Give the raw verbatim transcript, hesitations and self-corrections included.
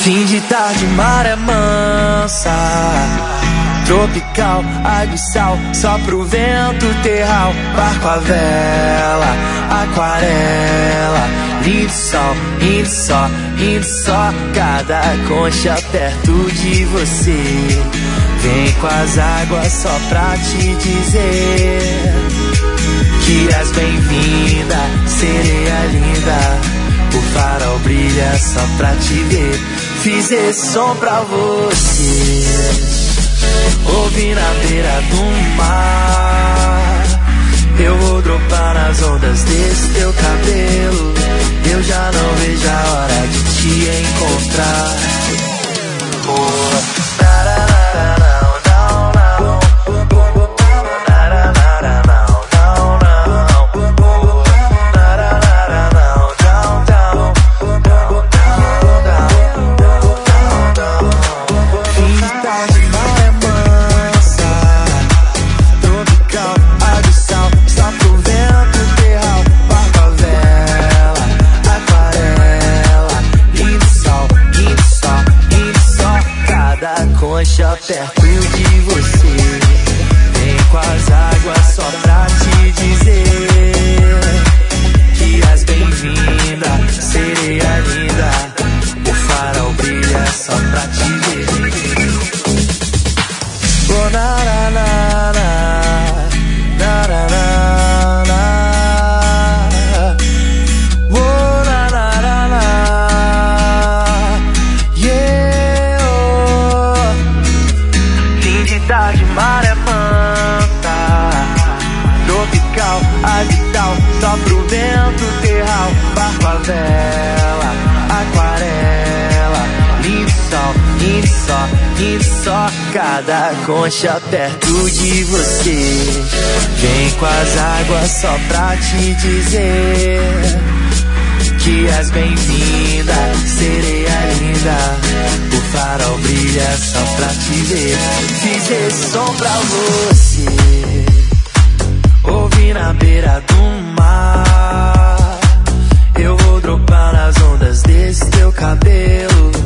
Fim de tarde, maré mansa, tropical, água e sal, só pro vento terral. Barco a vela, aquarela, lindo sol, indo só, indo só. Cada concha perto de você, vem com as águas só pra te dizer que és bem-vinda, sereia linda. O farol brilha só pra te ver. Fiz esse som pra você, ouvi na beira do mar. Eu vou dropar nas ondas desse teu cabelo. Eu já não vejo a hora de te encontrar. Oh, perto de você, vem com as águas só pra te dizer que és bem-vinda, sereia linda. O farol brilha só pra te ver. Oh, na, na, na, na, na, na, na, na. Oh, na, na, na, na. Yeah, oh. Tarde, maré manta, tropical, agital, só pro vento terral. Barco a vela, aquarela, lindo sol, indo só, indo só. Cada concha perto de você, vem com as águas só pra te dizer que és bem-vinda, sereia linda. O farol brilha só pra te ver. Fiz esse som pra você, ouvi na beira do mar. Eu vou dropar nas ondas desse teu cabelo.